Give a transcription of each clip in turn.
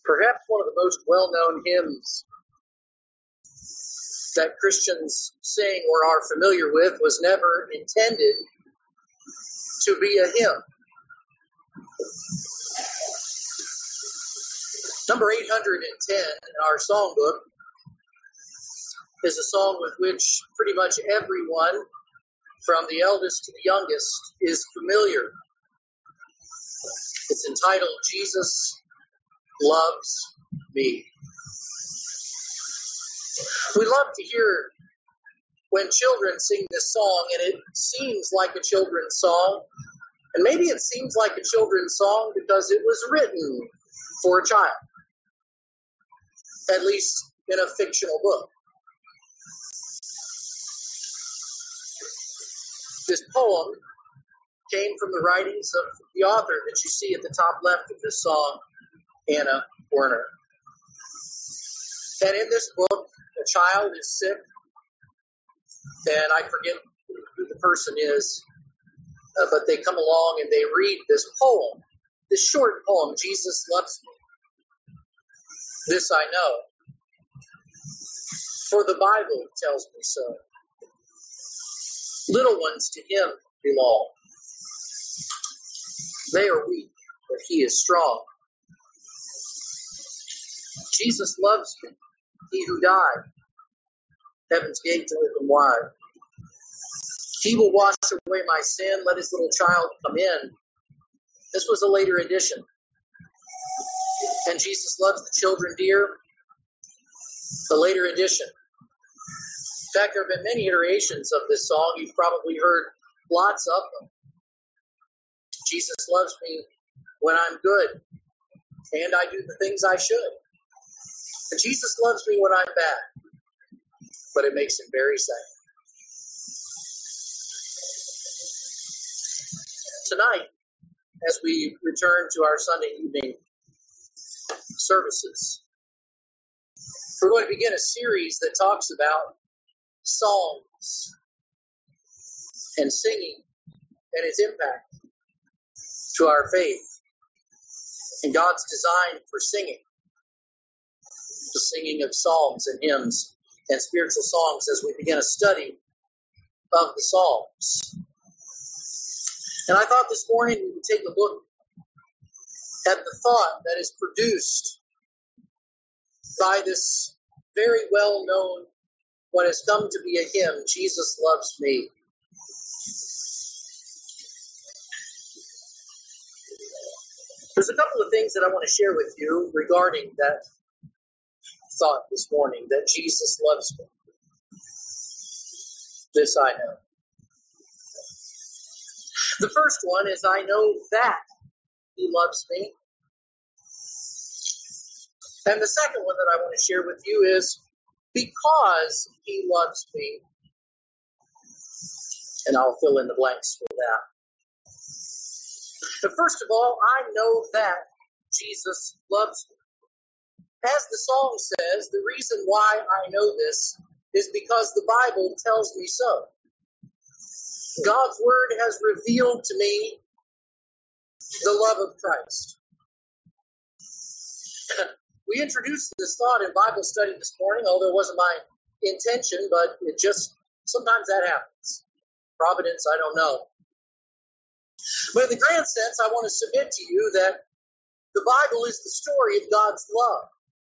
Perhaps one of the most well-known hymns that Christians sing or are familiar with was never intended to be a hymn. Number 810 in our songbook is a song with which pretty much everyone, from the eldest to the youngest, is familiar. It's entitled, Jesus Loves Me. We love to hear when children sing this song, and it seems like a children's song. And maybe it seems like a children's song because it was written for a child, at least in a fictional book. This poem came from the writings of the author that you see at the top left of this song, Anna Werner. And in this book, a child is sick, and I forget who the person is, but they come along and they read this poem, this short poem, Jesus Loves Me. This I know, for the Bible tells me so. Little ones to him belong. They are weak, but he is strong. Jesus loves me, he who died. Heaven's gates open wide. He will wash away my sin. Let his little child come in. This was a later edition. And Jesus loves the children dear. The later edition. In fact, there have been many iterations of this song. You've probably heard lots of them. Jesus loves me when I'm good, and I do the things I should. And Jesus loves me when I'm bad, but it makes him very sad. Tonight, as we return to our Sunday evening services, we're going to begin a series that talks about songs and singing and its impact to our faith and God's design for singing, the singing of psalms and hymns and spiritual songs as we begin a study of the Psalms. And I thought this morning we would take a look at the thought that is produced by this very well-known, what has come to be a hymn, Jesus Loves Me. There's a couple of things that I want to share with you regarding that thought this morning, that Jesus loves me. This I know. The first one is I know that he loves me. And the second one that I want to share with you is because he loves me. And I'll fill in the blanks for that. But first of all, I know that Jesus loves me. As the song says, the reason why I know this is because the Bible tells me so. God's word has revealed to me the love of Christ. We introduced this thought in Bible study this morning, although it wasn't my intention, but it just, sometimes that happens. Providence, I don't know. But in the grand sense, I want to submit to you that the Bible is the story of God's love.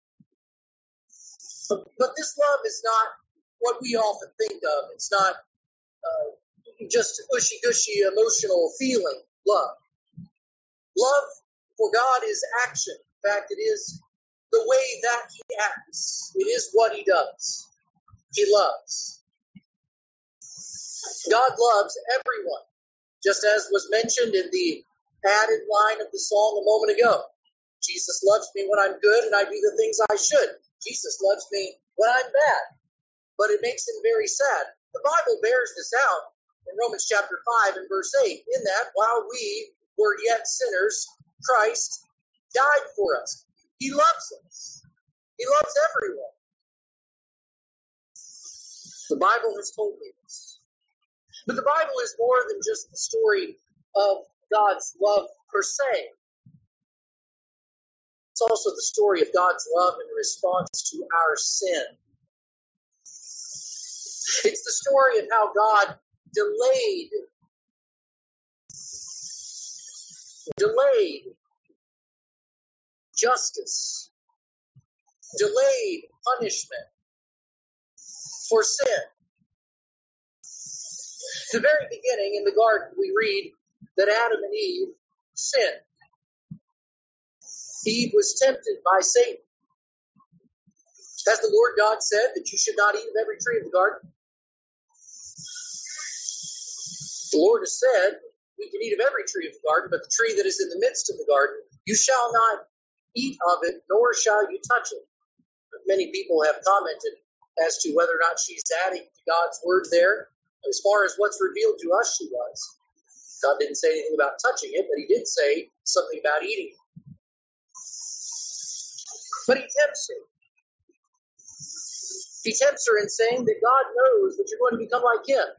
But this love is not what we often think of. It's not just gushy-gushy emotional feeling love. Love for God is action. In fact, it is the way that he acts. It is what he does. He loves. God loves everyone, just as was mentioned in the added line of the song a moment ago. Jesus loves me when I'm good and I do the things I should. Jesus loves me when I'm bad. But it makes him very sad. The Bible bears this out in Romans chapter 5 and verse 8. In that, while we were yet sinners, Christ died for us. He loves us. He loves everyone. The Bible has told me this. But the Bible is more than just the story of God's love per se. It's also the story of God's love in response to our sin. It's the story of how God delayed justice, delayed punishment for sin. At the very beginning in the garden, we read that Adam and Eve sinned. Eve was tempted by Satan. Has the Lord God said that you should not eat of every tree of the garden? The Lord has said we can eat of every tree of the garden, but the tree that is in the midst of the garden, you shall not eat of it, nor shall you touch it. Many people have commented as to whether or not she's adding to God's word there. As far as what's revealed to us, she was. God didn't say anything about touching it, but he did say something about eating it. But he tempts her. He tempts her in saying that God knows that you're going to become like him.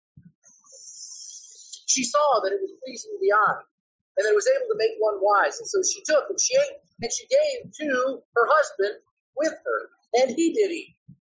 She saw that it was pleasing to the eye, and that it was able to make one wise. And so she took and she ate, and she gave to her husband with her, and he did eat.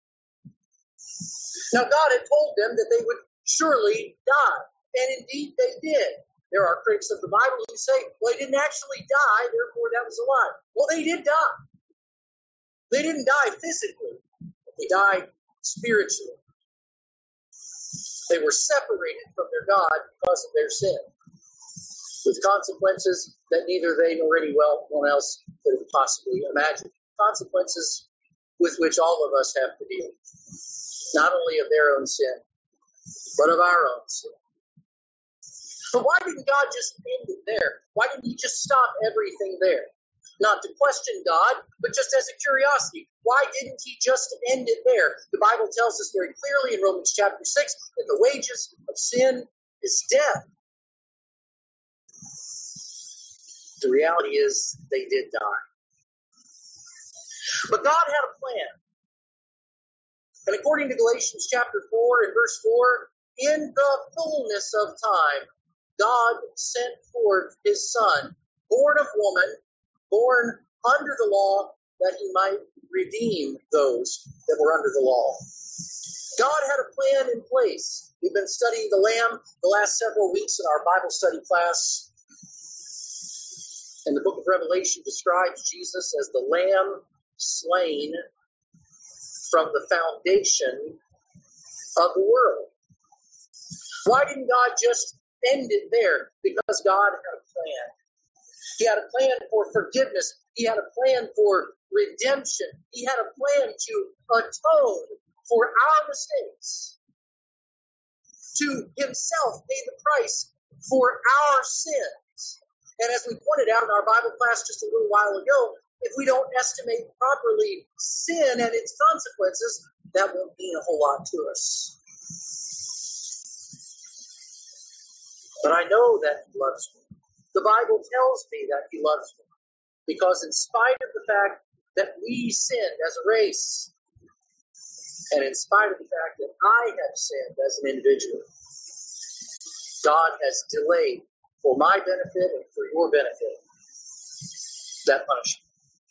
Now God had told them that they would surely die, and indeed they did. There are critics of the Bible who say, well, they didn't actually die, therefore that was a lie. Well, they did die. They didn't die physically, but they died spiritually. They were separated from their God because of their sin, with consequences that neither they nor anyone else could have possibly imagined. Consequences with which all of us have to deal, not only of their own sin, but of our own sin. But why didn't God just end it there? Why didn't he just stop everything there? Not to question God, but just as a curiosity. Why didn't he just end it there? The Bible tells us very clearly in Romans chapter 6 that the wages of sin is death. The reality is they did die. But God had a plan. And according to Galatians chapter 4 and verse 4, in the fullness of time, God sent forth his Son, born of woman, born under the law, that he might redeem those that were under the law. God had a plan in place. We've been studying the Lamb the last several weeks in our Bible study class. And the book of Revelation describes Jesus as the Lamb slain from the foundation of the world. Why didn't God just end it there? Because God had a plan. He had a plan for forgiveness. He had a plan for redemption. He had a plan to atone for our mistakes. To himself pay the price for our sins. And as we pointed out in our Bible class just a little while ago, if we don't estimate properly sin and its consequences, that won't mean a whole lot to us. But I know that he loves me. The Bible tells me that he loves me. Because in spite of the fact that we sinned as a race, and in spite of the fact that I have sinned as an individual, God has delayed for my benefit and for your benefit that punishment.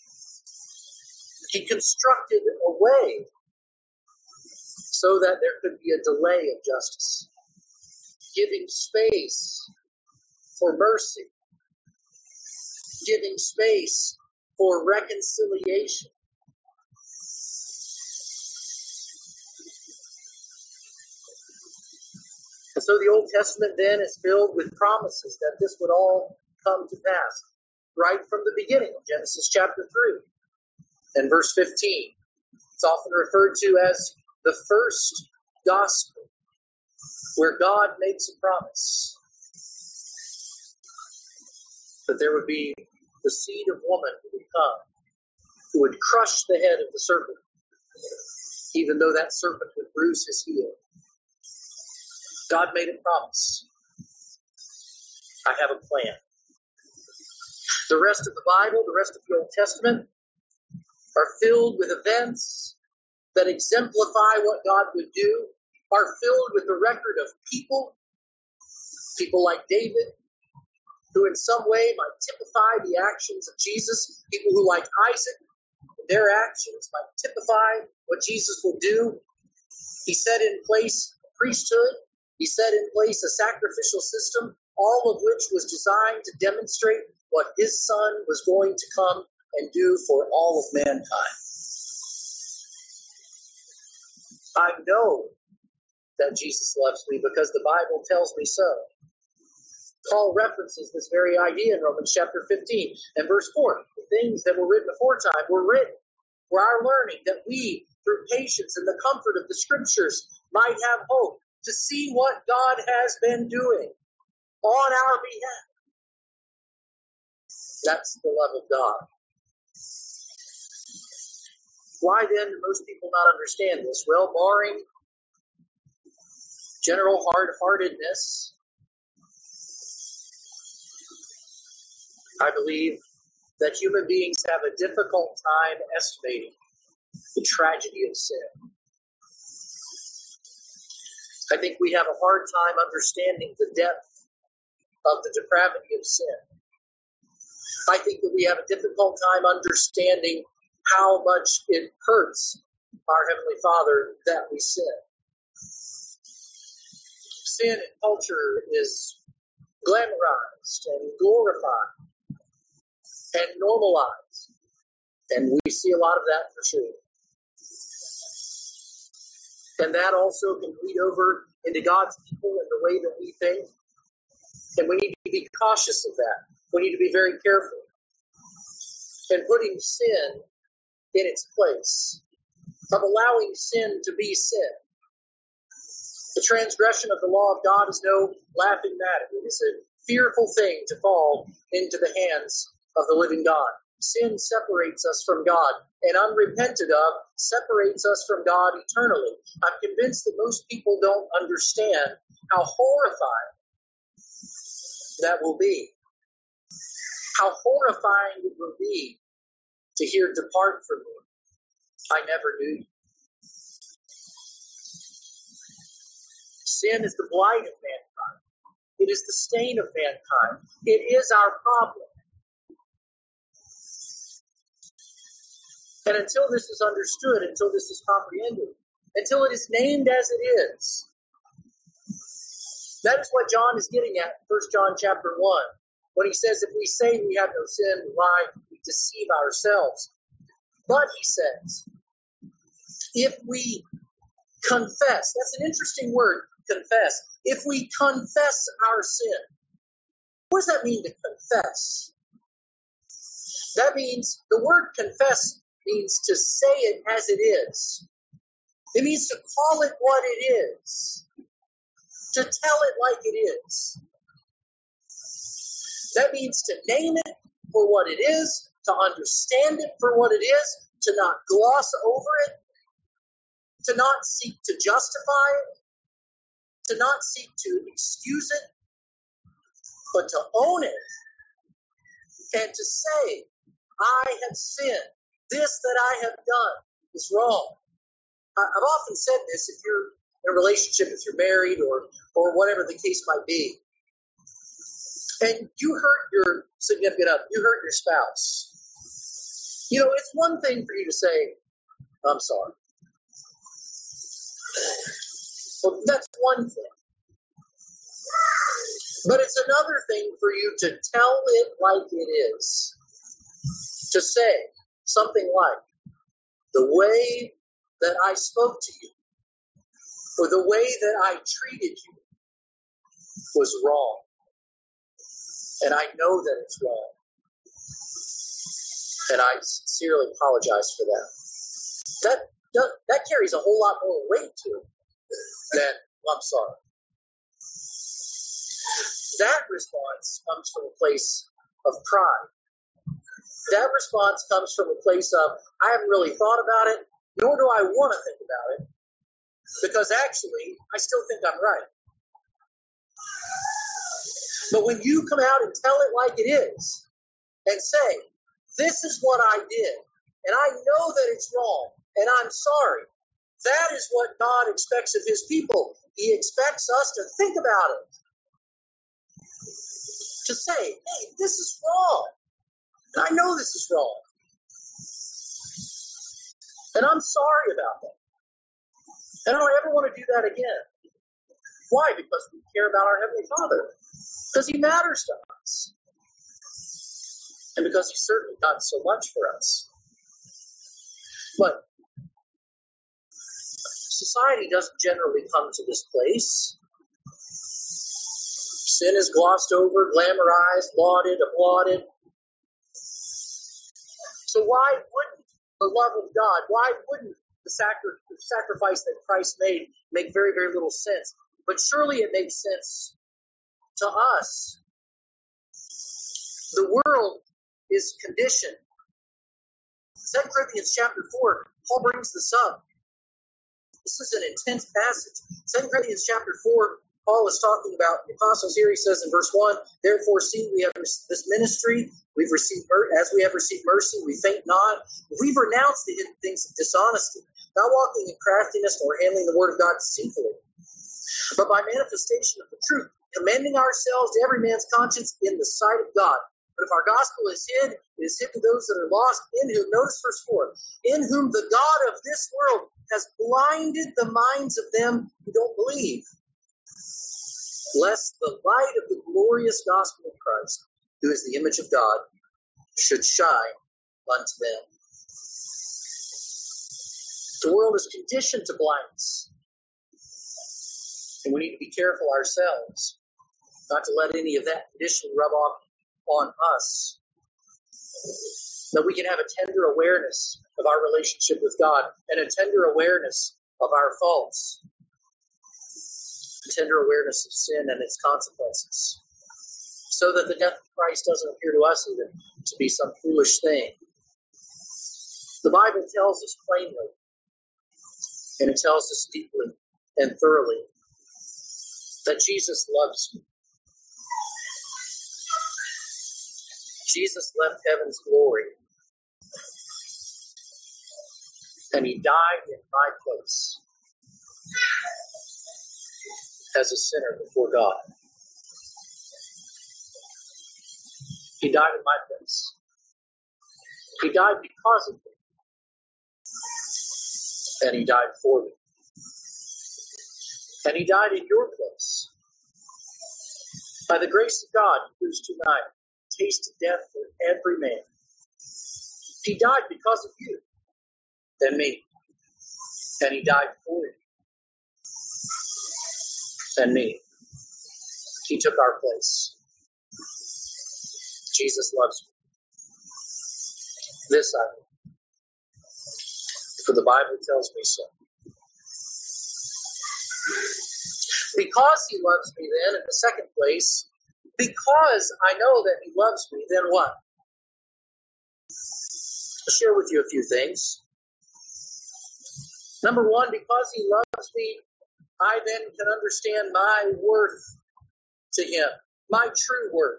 He constructed a way so that there could be a delay of justice, giving space for mercy, giving space for reconciliation. And so the Old Testament then is filled with promises that this would all come to pass right from the beginning of Genesis chapter 3 and verse 15. It's often referred to as the first gospel, where God makes a promise that there would be the seed of woman who would come, who would crush the head of the serpent, even though that serpent would bruise his heel. God made a promise. I have a plan. The rest of the Bible, the rest of the Old Testament, are filled with events that exemplify what God would do, are filled with the record of people like David, who in some way might typify the actions of Jesus, people who, like Isaac, their actions might typify what Jesus will do. He set in place a priesthood. He set in place a sacrificial system, all of which was designed to demonstrate what his son was going to come and do for all of mankind. I know that Jesus loves me because the Bible tells me so. Paul references this very idea in Romans chapter 15 and verse 4. The things that were written aforetime were written for our learning, that we, through patience and the comfort of the Scriptures, might have hope to see what God has been doing on our behalf. That's the love of God. Why then do most people not understand this? Well, barring general hard-heartedness, I believe that human beings have a difficult time estimating the tragedy of sin. I think we have a hard time understanding the depth of the depravity of sin. I think that we have a difficult time understanding how much it hurts our Heavenly Father that we sin. Sin in culture is glamorized and glorified and normalized. And we see a lot of that for sure. And that also can bleed over into God's people and the way that we think. And we need to be cautious of that. We need to be very careful in putting sin in its place, of allowing sin to be sin. The transgression of the law of God is no laughing matter. It is a fearful thing to fall into the hands of the living God. Sin separates us from God, and unrepented of separates us from God eternally. I'm convinced that most people don't understand how horrifying that will be. How horrifying it will be to hear, "Depart from me, I never knew you." Sin is the blight of mankind. It is the stain of mankind. It is our problem. And until this is understood, until this is comprehended, until it is named as it is, that is what John is getting at in 1 John chapter 1, when he says, if we say we have no sin, we lie, we deceive ourselves. But he says, if we confess, that's an interesting word, confess. If we confess our sin, what does that mean to confess? That means, the word confess means to say it as it is. It means to call it what it is. To tell it like it is. That means to name it for what it is, to understand it for what it is, to not gloss over it, to not seek to justify it, to not seek to excuse it, but to own it and to say, I have sinned. This that I have done is wrong. I've often said this, if you're in a relationship, if you're married or whatever the case might be, and you hurt your significant other, you hurt your spouse. You know, it's one thing for you to say, I'm sorry. Well, that's one thing. But it's another thing for you to tell it like it is. To say something like, the way that I spoke to you, or the way that I treated you was wrong. And I know that it's wrong. And I sincerely apologize for that. That carries a whole lot more weight to it than, I'm sorry. That response comes from a place of pride. That response comes from a place of, I haven't really thought about it, nor do I want to think about it, because actually, I still think I'm right. But when you come out and tell it like it is, and say, this is what I did, and I know that it's wrong, and I'm sorry, that is what God expects of his people. He expects us to think about it. to say, hey, this is wrong. And I know this is wrong. And I'm sorry about that. And I don't ever want to do that again. Why? Because we care about our Heavenly Father. Because He matters to us. And because He's certainly done so much for us. But society doesn't generally come to this place. Sin is glossed over, glamorized, lauded, applauded. So why wouldn't the love of God, why wouldn't the sacrifice that Christ made make very, very little sense? But surely it makes sense to us. The world is conditioned. 2 Corinthians chapter 4, Paul brings this up. This is an intense passage. 2 Corinthians chapter 4, Paul is talking about the apostles here. He says in verse 1, therefore, seeing we have this ministry, as we have received mercy, we faint not. We've renounced the hidden things of dishonesty, not walking in craftiness nor handling the word of God deceitfully, but by manifestation of the truth, commending ourselves to every man's conscience in the sight of God. But if our gospel is hid, it is hid to those that are lost, in whom, notice verse 4, in whom the God of this world has blinded the minds of them who don't believe, lest the light of the glorious gospel of Christ, who is the image of God, should shine unto them. The world is conditioned to blindness. And we need to be careful ourselves not to let any of that condition rub off on us. That we can have a tender awareness of our relationship with God and a tender awareness of our faults. A tender awareness of sin and its consequences. So that the death of Christ doesn't appear to us even to be some foolish thing. The Bible tells us plainly, and it tells us deeply and thoroughly, that Jesus loves you. Jesus left heaven's glory, and He died in my place as a sinner before God. He died in my place. He died because of me, and He died for me. And He died in your place. By the grace of God, Hebrews 2:9, tasted death for every man. He died because of you and me. And He died for you and me. He took our place. Jesus loves me. This I know, for the Bible tells me so. Because He loves me then, in the second place, because I know that He loves me, then what? I'll share with you a few things. Number one, because He loves me, I then can understand my worth to Him, my true worth.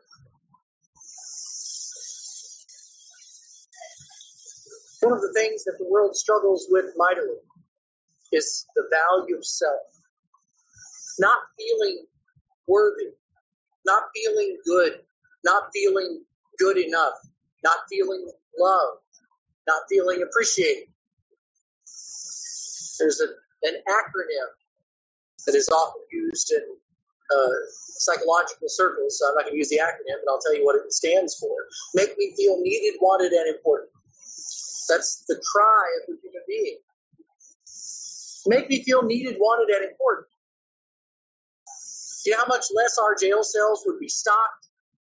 One of the things that the world struggles with mightily is the value of self. Not feeling worthy, not feeling good, not feeling good enough, not feeling loved, not feeling appreciated. There's an acronym that is often used in psychological circles. So I'm not going to use the acronym, but I'll tell you what it stands for. Make me feel needed, wanted, and important. That's the cry of the human being. Make me feel needed, wanted, and important. Do you know how much less our jail cells would be stocked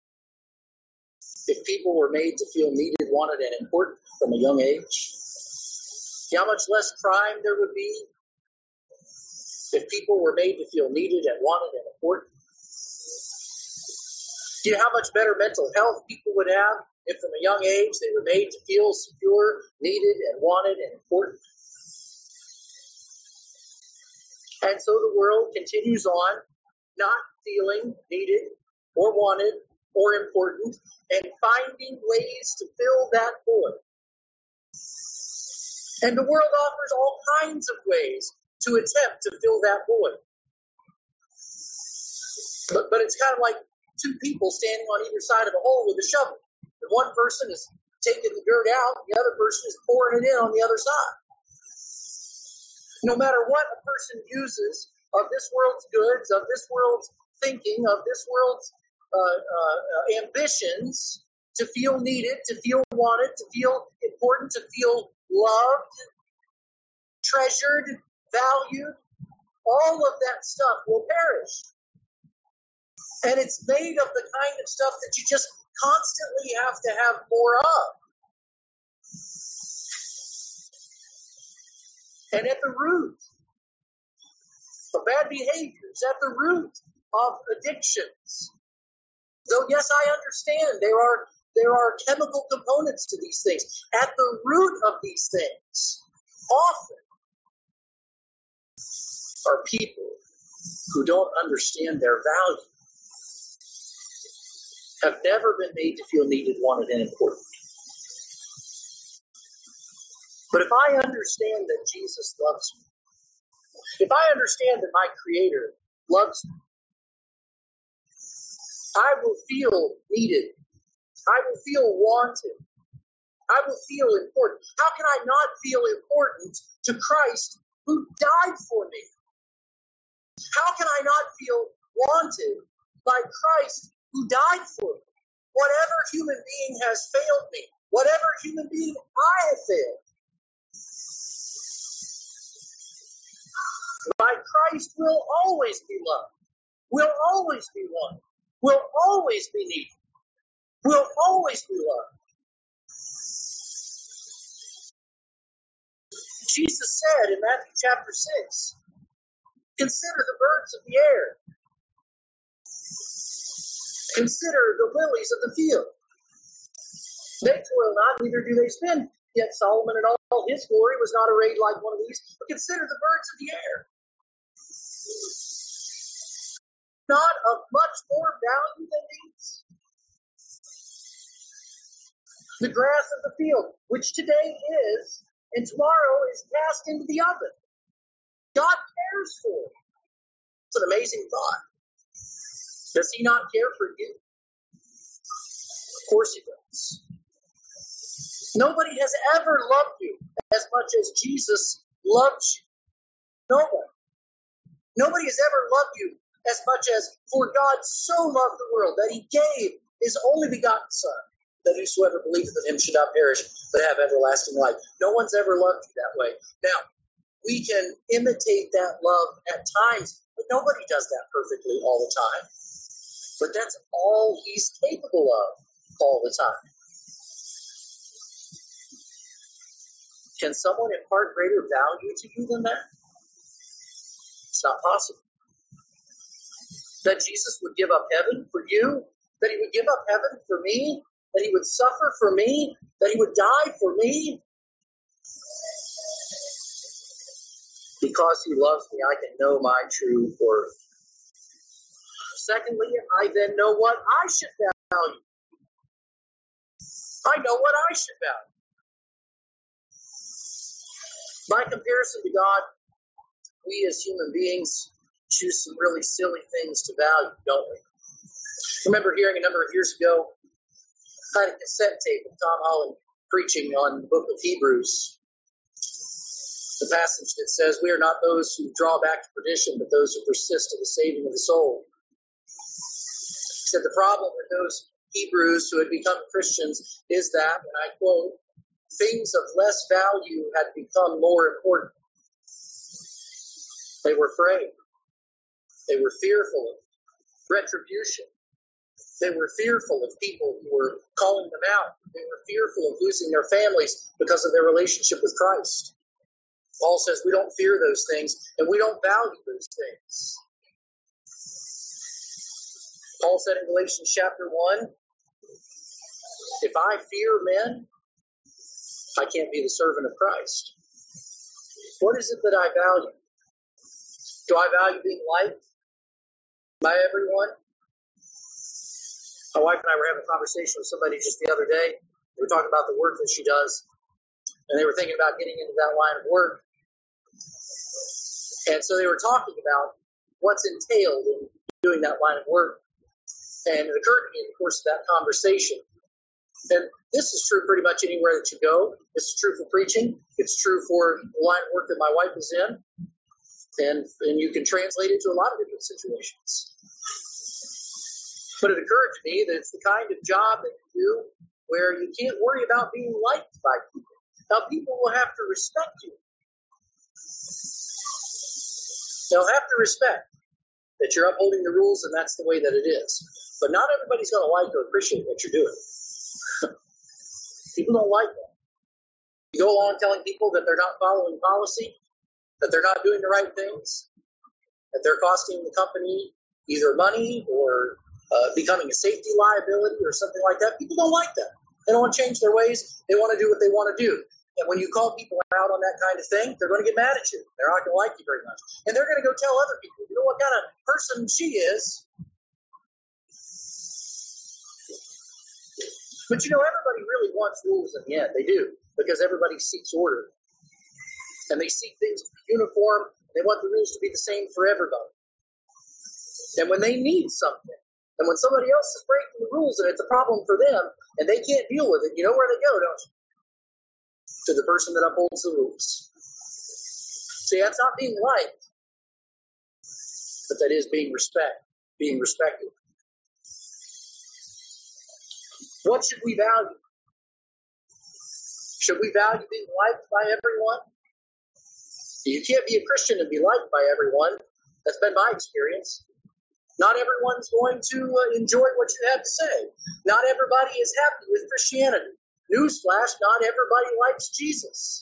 if people were made to feel needed, wanted, and important from a young age? Do you know how much less crime there would be if people were made to feel needed and wanted and important? Do you know how much better mental health people would have if from a young age they were made to feel secure, needed, and wanted and important? And so the world continues on, not feeling needed or wanted or important, and finding ways to fill that void. And the world offers all kinds of ways to attempt to fill that void. But it's kind of like two people standing on either side of a hole with a shovel. And one person is taking the dirt out, the other person is pouring it in on the other side. No matter what a person uses of this world's goods, of this world's thinking, of this world's ambitions, to feel needed, to feel wanted, to feel important, to feel loved, treasured, valued, all of that stuff will perish. And it's made of the kind of stuff that you just constantly have to have more of. And at the root of bad behaviors, at the root of addictions, though yes, I understand there are chemical components to these things. At the root of these things, often are people who don't understand their value, have never been made to feel needed, wanted, and important. But if I understand that Jesus loves me, if I understand that my Creator loves me, I will feel needed. I will feel wanted. I will feel important. How can I not feel important to Christ who died for me? How can I not feel wanted by Christ who died for me? Whatever human being has failed me, whatever human being I have failed, by Christ will always be loved, will always be wanted, will always be needed, will always be loved. Jesus said in Matthew chapter 6, consider the birds of the air. Consider the lilies of the field. They toil not, neither do they spin. Yet Solomon in all his glory was not arrayed like one of these. But consider the birds of the air. Not of much more value than these. The grass of the field, which today is, and tomorrow is cast into the oven. God cares for it. It's an amazing thought. Does he not care for you? Of course he does. Nobody has ever loved you as much as Jesus loves you. Nobody. Nobody has ever loved you as much as, for God so loved the world that he gave his only begotten Son, that whosoever believeth in him should not perish, but have everlasting life. No one's ever loved you that way. Now, we can imitate that love at times, but nobody does that perfectly all the time. But that's all he's capable of all the time. Can someone impart greater value to you than that? It's not possible. That Jesus would give up heaven for you, that he would give up heaven for me, that he would suffer for me, that he would die for me. Because he loves me, I can know my true worth. Secondly, I then know what I should value. I know what I should value. By comparison to God, we as human beings choose some really silly things to value, don't we? I remember hearing a number of years ago, I had a cassette tape of Tom Holland preaching on the book of Hebrews. The passage that says, we are not those who draw back to perdition, but those who persist to the saving of the soul. He said the problem with those Hebrews who had become Christians is that, and I quote, things of less value had become more important. They were afraid. They were fearful of retribution. They were fearful of people who were calling them out. They were fearful of losing their families because of their relationship with Christ. Paul says we don't fear those things and we don't value those things. Paul said in Galatians chapter 1, if I fear men, I can't be the servant of Christ. What is it that I value? Do I value being liked by everyone? My wife and I were having a conversation with somebody just the other day. We were talking about the work that she does, and they were thinking about getting into that line of work. And so they were talking about what's entailed in doing that line of work. And it occurred to me in the course of that conversation, and this is true pretty much anywhere that you go. This is true for preaching. It's true for the line of work that my wife is in. And you can translate it to a lot of different situations. But it occurred to me that it's the kind of job that you do where you can't worry about being liked by people. Now, people will have to respect you. They'll have to respect that you're upholding the rules and that's the way that it is. But not everybody's going to like or appreciate what you're doing. People don't like that. You go along telling people that they're not following policy, that they're not doing the right things, that they're costing the company either money or becoming a safety liability or something like that. People don't like that. They don't want to change their ways. They want to do what they want to do. And when you call people out on that kind of thing, they're going to get mad at you. They're not going to like you very much. And they're going to go tell other people, you know what kind of person she is. But everybody really wants rules in the end. They do, because everybody seeks order. And they seek things to be uniform. They want the rules to be the same for everybody. And when they need something, and when somebody else is breaking the rules and it's a problem for them, and they can't deal with it, you know where they go, don't you? To the person that upholds the rules. See, that's not being liked, but that is being respected. What should we value? Should we value being liked by everyone? You can't be a Christian and be liked by everyone. That's been my experience. Not everyone's going to enjoy what you have to say. Not everybody is happy with Christianity. Newsflash, not everybody likes Jesus.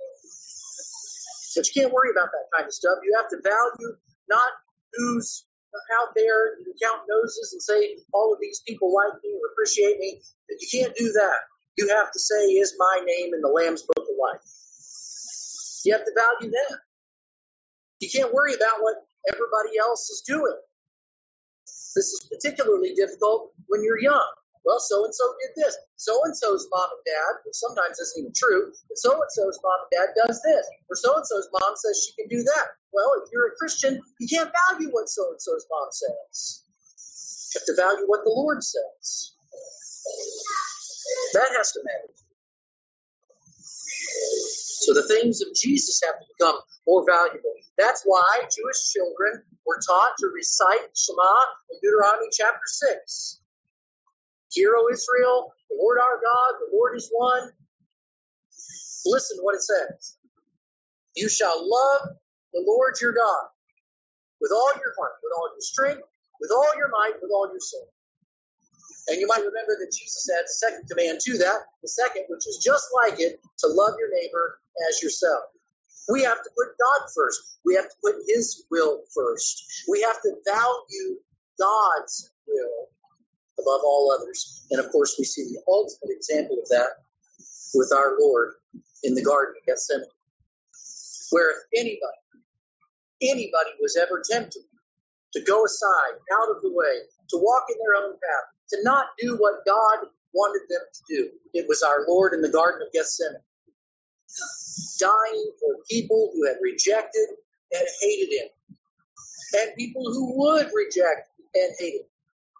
But you can't worry about that kind of stuff. You have to value not who's out there, you count noses and say, all of these people like me or appreciate me. You can't do that. You have to say, is my name in the Lamb's Book of Life? You have to value that. You can't worry about what everybody else is doing. This is particularly difficult when you're young. Well, so-and-so did this. So-and-so's mom and dad, which sometimes isn't even true, but so-and-so's mom and dad does this. Or so-and-so's mom says she can do that. Well, if you're a Christian, you can't value what so-and-so's mom says. You have to value what the Lord says. That has to matter. So the things of Jesus have to become more valuable. That's why Jewish children were taught to recite Shema in Deuteronomy chapter 6. Hear, O Israel, the Lord our God, the Lord is one. Listen to what it says. You shall love the Lord your God with all your heart, with all your strength, with all your might, with all your soul. And you might remember that Jesus had a second command to that, the second, which is just like it, to love your neighbor as yourself. We have to put God first. We have to put His will first. We have to value God's will above all others. And of course, we see the ultimate example of that with our Lord in the Garden of Gethsemane, where if anybody was ever tempted to go aside, out of the way, to walk in their own path, to not do what God wanted them to do, it was our Lord in the Garden of Gethsemane, dying for people who had rejected and hated Him, and people who would reject and hate Him.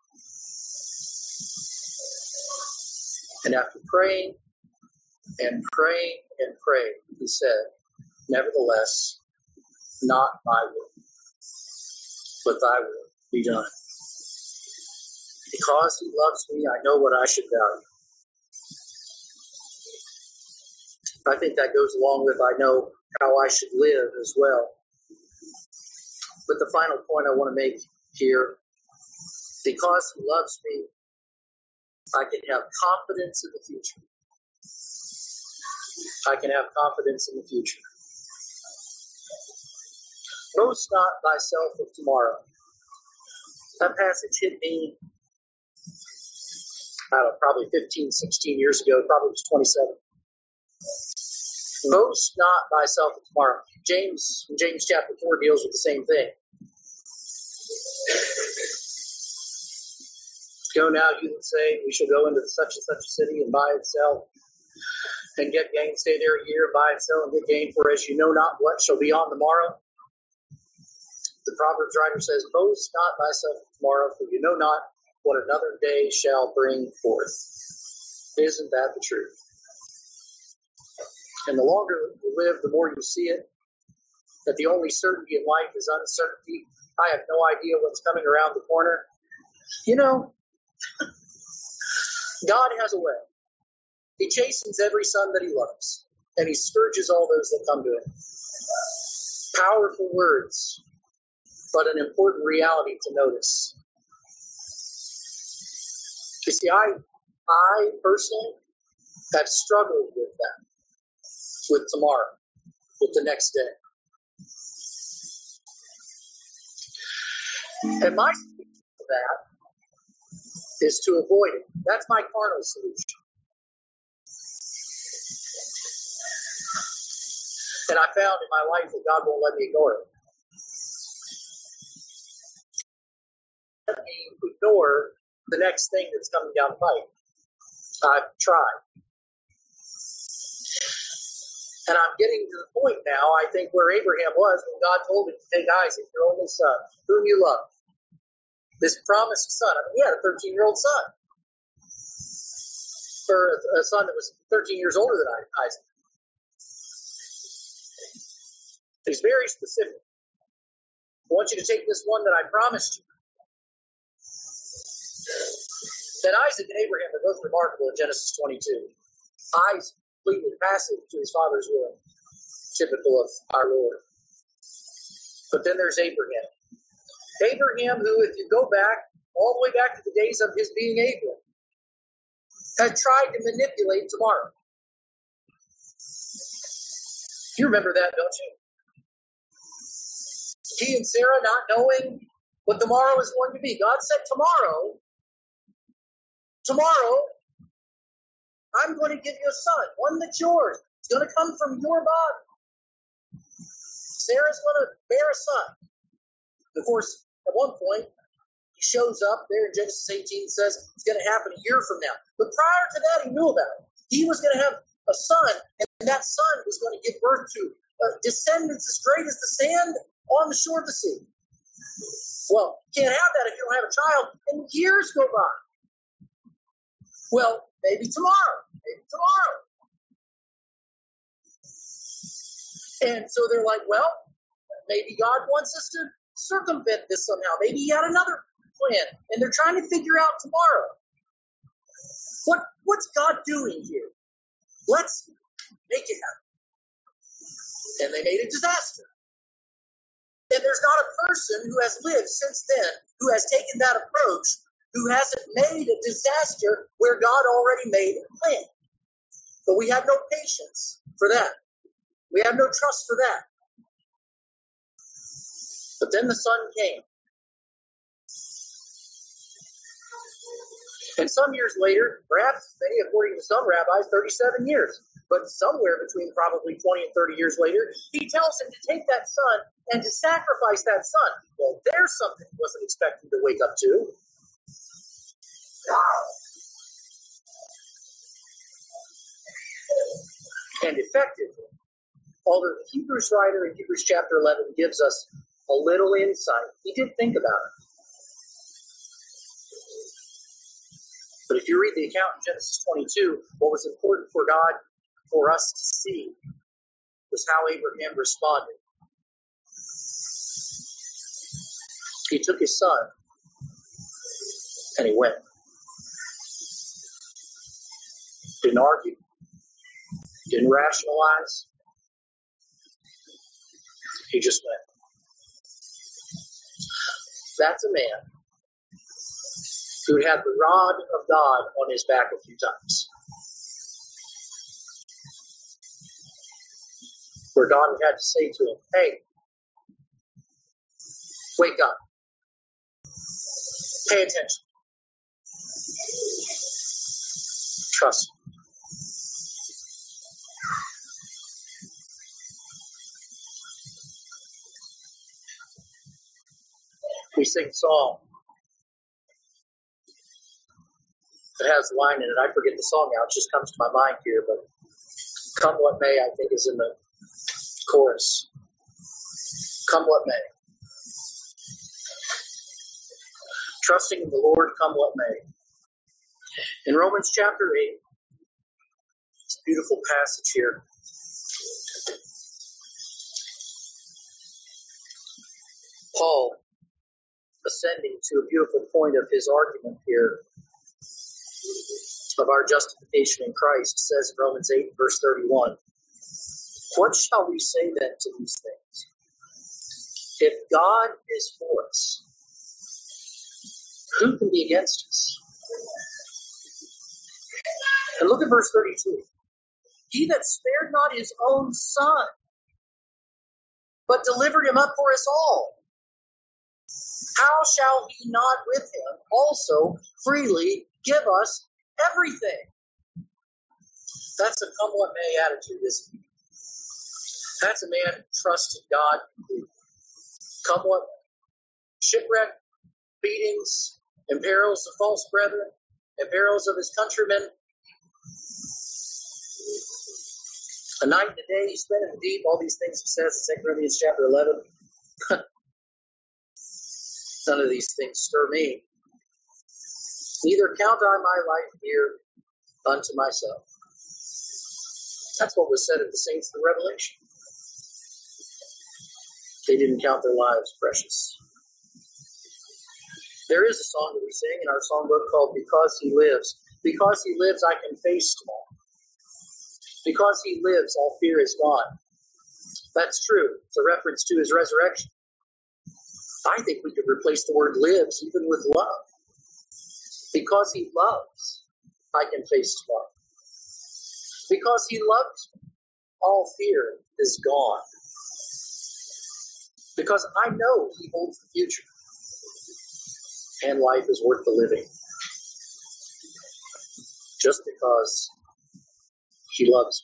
And after praying and praying and praying, He said, nevertheless, not my will, but thy will be done. Because He loves me, I know what I should value. I think that goes along with I know how I should live as well. But the final point I want to make here, because He loves me, I can have confidence in the future. I can have confidence in the future. Boast not thyself of tomorrow. That passage hit me, probably 15, 16 years ago. Probably was 27. Boast not thyself of tomorrow. James chapter 4 deals with the same thing. Go now, you that say, we shall go into such and such a city and buy and sell and get gain. Stay there a year, buy and sell and get gain. For as you know not what shall be on the morrow. The Proverbs writer says, boast not thyself of tomorrow, for you know not what another day shall bring forth. Isn't that the truth? And the longer you live, the more you see it, that the only certainty in life is uncertainty. I have no idea what's coming around the corner. You know, God has a way. He chastens every son that he loves, and he scourges all those that come to him. Powerful words, but an important reality to notice. You see, I personally have struggled with that, with tomorrow, with the next day. And my solution to that is to avoid it. That's my carnal solution. And I found in my life that God won't let me ignore it. Let me ignore the next thing that's coming down the pipe. I've tried. And I'm getting to the point now, I think, where Abraham was when God told him to take Isaac, your only son, whom you love. This promised son. I mean, he had a 13-year-old son. Or a son that was 13 years older than Isaac. He's very specific. I want you to take this one that I promised you. Then Isaac and Abraham are both remarkable in Genesis 22. Isaac, completely passive to his father's will, typical of our Lord. But then there's Abraham. Abraham, who, if you go back, all the way back to the days of his being able, had tried to manipulate tomorrow. You remember that, don't you? He and Sarah not knowing what tomorrow is going to be. God said, tomorrow, I'm going to give you a son, one that's yours. It's going to come from your body. Sarah's going to bear a son. Of course, at one point, he shows up there in Genesis 18 and says it's going to happen a year from now. But prior to that, he knew about it. He was going to have a son, and that son was going to give birth to descendants as great as the sand on the shore of the sea. Well, you can't have that if you don't have a child, and years go by. Well, maybe tomorrow. And so they're like, well, maybe God wants us to circumvent this somehow. Maybe he had another plan, and they're trying to figure out tomorrow. What's God doing here? Let's make it happen. And they made a disaster. And there's not a person who has lived since then who has taken that approach, who hasn't made a disaster where God already made a plan. But we have no patience for that. We have no trust for that. But then the son came. And some years later, perhaps, maybe according to some rabbis, 37 years, but somewhere between probably 20 and 30 years later, he tells him to take that son and to sacrifice that son. Well, there's something he wasn't expecting to wake up to. And effectively, although the Hebrews writer in Hebrews chapter 11 gives us a little insight, he did think about it. But if you read the account in Genesis 22, what was important for God, for us to see, was how Abraham responded. He took his son, and he went. Didn't argue. Didn't rationalize. He just went. That's a man who had the rod of God on his back a few times. Where God had to say to him, hey, wake up. Pay attention. Trust me. We sing a song that has a line in it. I forget the song now. It just comes to my mind here. But come what may, I think, is in the chorus. Come what may. trusting in the Lord come what may. In Romans chapter 8, it's a beautiful passage here. Paul, ascending to a beautiful point of his argument here of our justification in Christ, says in Romans 8, verse 31, "What shall we say then to these things? If God is for us, who can be against us?" And look at verse 32. "He that spared not his own son, but delivered him up for us all, how shall he not with him also freely give us everything?" That's a come what may attitude, isn't it? That's a man who trusted God completely. Come what may. Shipwreck, beatings, and perils of false brethren, and perils of his countrymen. A night and a day he spent in the deep, all these things he says in 2 Corinthians chapter 11. None of these things stir me. Neither count I my life dear unto myself. That's what was said of the saints in Revelation. They didn't count their lives precious. There is a song that we sing in our songbook called "Because He Lives." Because He lives, I can face tomorrow. Because He lives, all fear is gone. That's true. It's a reference to His resurrection. I think we could replace the word lives even with love. Because He loves, I can face tomorrow. Because He loves me, all fear is gone. Because I know He holds the future. And life is worth the living. Just because He loves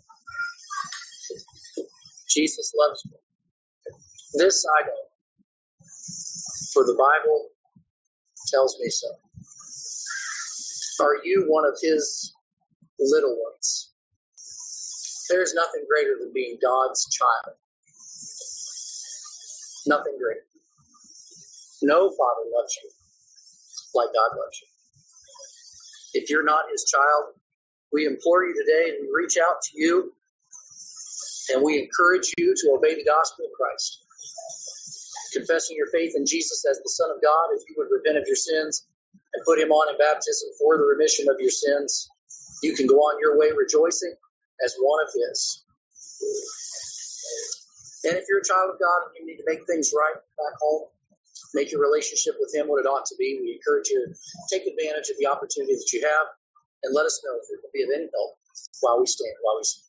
me. Jesus loves me. This I know, for the Bible tells me so. Are you one of His little ones? There's nothing greater than being God's child. Nothing greater. No father loves you like God loves you. If you're not His child, we implore you today and we reach out to you and we encourage you to obey the gospel of Christ. Confessing your faith in Jesus as the Son of God, if you would repent of your sins and put Him on in baptism for the remission of your sins, you can go on your way rejoicing as one of His. And if you're a child of God and you need to make things right back home, make your relationship with Him what it ought to be, we encourage you to take advantage of the opportunity that you have and let us know if it will be of any help while we stand, while we sing.